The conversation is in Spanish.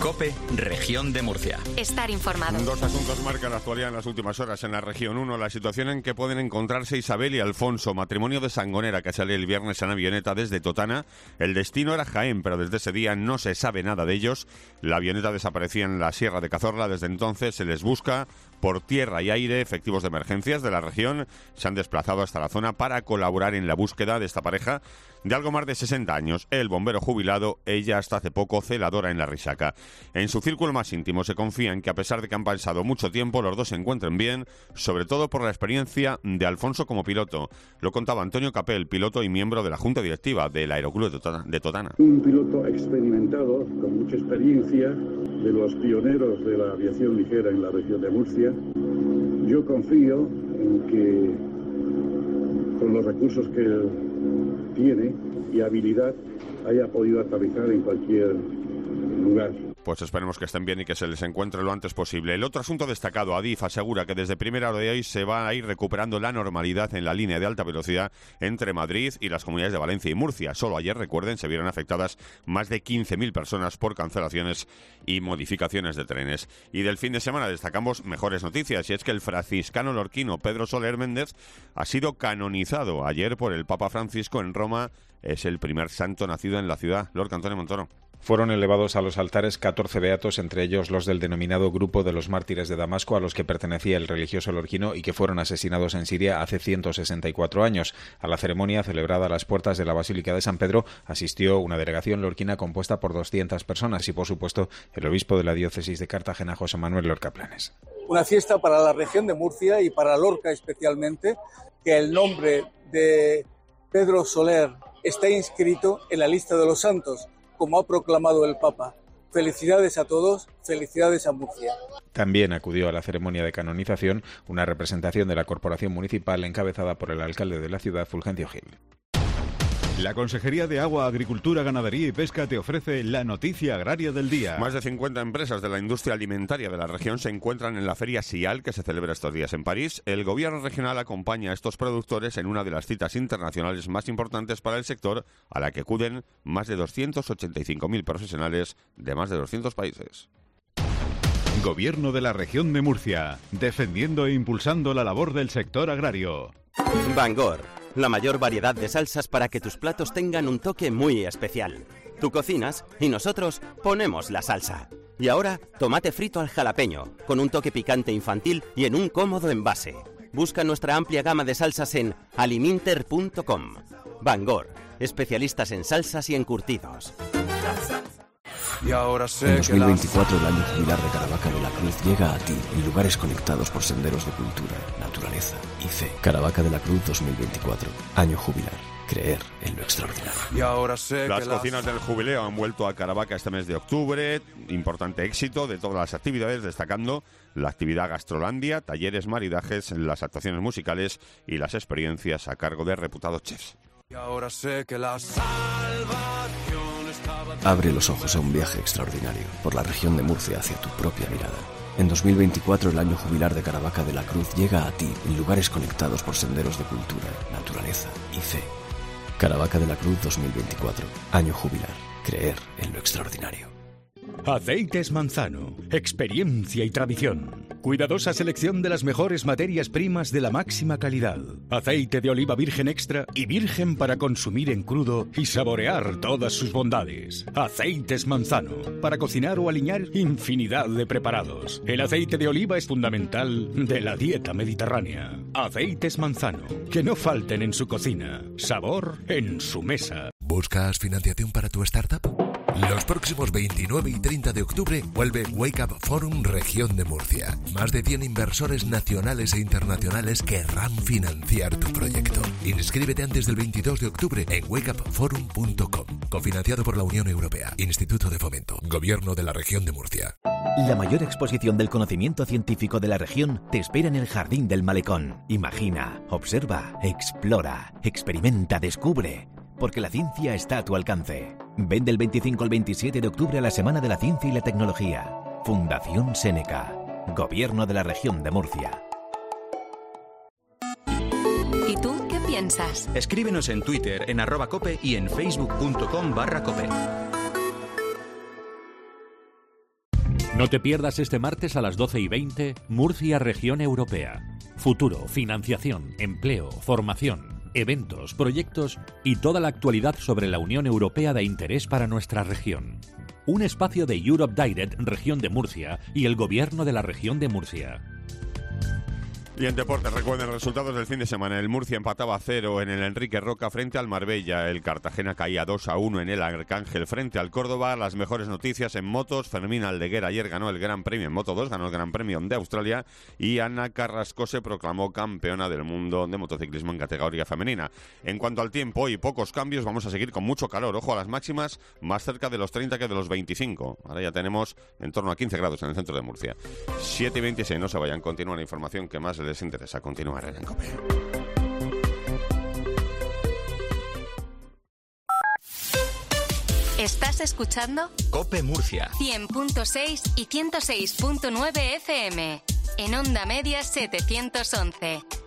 COPE, Región de Murcia. Estar informado. Dos asuntos marcan la actualidad en las últimas horas en la región. Uno, la situación en que pueden encontrarse Isabel y Alfonso, matrimonio de Sangonera que sale el viernes en avioneta desde Totana. El destino era Jaén, pero desde ese día no se sabe nada de ellos. La avioneta desaparecía en la Sierra de Cazorla. Desde entonces se les busca por tierra y aire. Efectivos de emergencias de la región se han desplazado hasta la zona para colaborar en la búsqueda de esta pareja de algo más de 60 años. El bombero jubilado, ella hasta hace poco celadora en la Risaca. En su círculo más íntimo se confía en que a pesar de que han pasado mucho tiempo, los dos se encuentren bien, sobre todo por la experiencia de Alfonso como piloto. Lo contaba Antonio Capel, piloto y miembro de la Junta Directiva del Aeroclub de Totana. Un piloto experimentado, con mucha experiencia, de los pioneros de la aviación ligera en la región de Murcia. Yo confío en que con los recursos que él tiene y habilidad haya podido aterrizar en cualquier lugar. Pues esperemos que estén bien y que se les encuentre lo antes posible. El otro asunto destacado, Adif asegura que desde primera hora de hoy se va a ir recuperando la normalidad en la línea de alta velocidad entre Madrid y las comunidades de Valencia y Murcia. Solo ayer, recuerden, se vieron afectadas más de 15.000 personas por cancelaciones y modificaciones de trenes. Y del fin de semana destacamos mejores noticias, y es que el franciscano lorquino Pedro Soler Méndez ha sido canonizado ayer por el Papa Francisco en Roma. Es el primer santo nacido en la ciudad. Lorca, Antonio Montoro. Fueron elevados a los altares 14 beatos, entre ellos los del denominado Grupo de los Mártires de Damasco, a los que pertenecía el religioso lorquino y que fueron asesinados en Siria hace 164 años. A la ceremonia, celebrada a las puertas de la Basílica de San Pedro, asistió una delegación lorquina compuesta por 200 personas y, por supuesto, el obispo de la diócesis de Cartagena, José Manuel Lorca Planes. Una fiesta para la región de Murcia y para Lorca especialmente, que el nombre de Pedro Soler está inscrito en la lista de los santos, como ha proclamado el Papa. Felicidades a todos, felicidades a Murcia. También acudió a la ceremonia de canonización una representación de la corporación municipal encabezada por el alcalde de la ciudad, Fulgencio Gil. La Consejería de Agua, Agricultura, Ganadería y Pesca te ofrece la noticia agraria del día. Más de 50 empresas de la industria alimentaria de la región se encuentran en la Feria SIAL, que se celebra estos días en París. El gobierno regional acompaña a estos productores en una de las citas internacionales más importantes para el sector, a la que acuden más de 285.000 profesionales de más de 200 países. Gobierno de la Región de Murcia, defendiendo e impulsando la labor del sector agrario. Bangor, la mayor variedad de salsas para que tus platos tengan un toque muy especial. Tú cocinas y nosotros ponemos la salsa. Y ahora, tomate frito al jalapeño, con un toque picante infantil y en un cómodo envase. Busca nuestra amplia gama de salsas en aliminter.com. Bangor, especialistas en salsas y encurtidos. En 2024 el año jubilar de Caravaca de la Cruz llega a ti en lugares conectados por senderos de cultura, naturaleza y fe. Caravaca de la Cruz 2024, año jubilar. Creer en lo extraordinario. Las cocinas del jubileo han vuelto a Caravaca este mes de octubre. Importante éxito de todas las actividades, destacando la actividad Gastrolandia, talleres, maridajes, las actuaciones musicales y las experiencias a cargo de reputados chefs. Abre los ojos a un viaje extraordinario por la región de Murcia hacia tu propia mirada. En 2024 el año jubilar de Caravaca de la Cruz llega a ti en lugares conectados por senderos de cultura, naturaleza y fe. Caravaca de la Cruz 2024, año jubilar. Creer en lo extraordinario. Aceites Manzano, experiencia y tradición. Cuidadosa selección de las mejores materias primas de la máxima calidad. Aceite de oliva virgen extra y virgen para consumir en crudo y saborear todas sus bondades. Aceites Manzano, para cocinar o aliñar infinidad de preparados. El aceite de oliva es fundamental de la dieta mediterránea. Aceites Manzano, que no falten en su cocina. Sabor en su mesa. ¿Buscas financiación para tu startup? Los próximos 29 y 30 de octubre vuelve Wake Up Forum Región de Murcia. Más de 100 inversores nacionales e internacionales querrán financiar tu proyecto. Inscríbete antes del 22 de octubre en wakeupforum.com. Cofinanciado por la Unión Europea, Instituto de Fomento, Gobierno de la Región de Murcia. La mayor exposición del conocimiento científico de la región te espera en el Jardín del Malecón. Imagina, observa, explora, experimenta, descubre. Porque la ciencia está a tu alcance. Ven del 25 al 27 de octubre a la Semana de la Ciencia y la Tecnología. Fundación Seneca. Gobierno de la Región de Murcia. ¿Y tú qué piensas? Escríbenos en Twitter, en @cope y en facebook.com/cope. No te pierdas este martes a las 12:20 Murcia Región Europea. Futuro, financiación, empleo, formación, eventos, proyectos y toda la actualidad sobre la Unión Europea de interés para nuestra región. Un espacio de Europe Direct, Región de Murcia y el Gobierno de la Región de Murcia. Y en deportes, recuerden resultados del fin de semana. El Murcia empataba a 0 en el Enrique Roca frente al Marbella. El Cartagena caía 2-1 en el Arcángel frente al Córdoba. Las mejores noticias en motos. Fermín Aldeguer ayer ganó el Gran Premio en Moto 2, ganó el Gran Premio de Australia. Y Ana Carrasco se proclamó campeona del mundo de motociclismo en categoría femenina. En cuanto al tiempo y pocos cambios, vamos a seguir con mucho calor. Ojo a las máximas, más cerca de los 30 que de los 25. Ahora ya tenemos en torno a 15 grados en el centro de Murcia. 7:26, no se vayan. Continúa la información que más les interesa. Continuar en COPE. ¿Estás escuchando? COPE Murcia 100.6 y 106.9 FM. En onda media 711.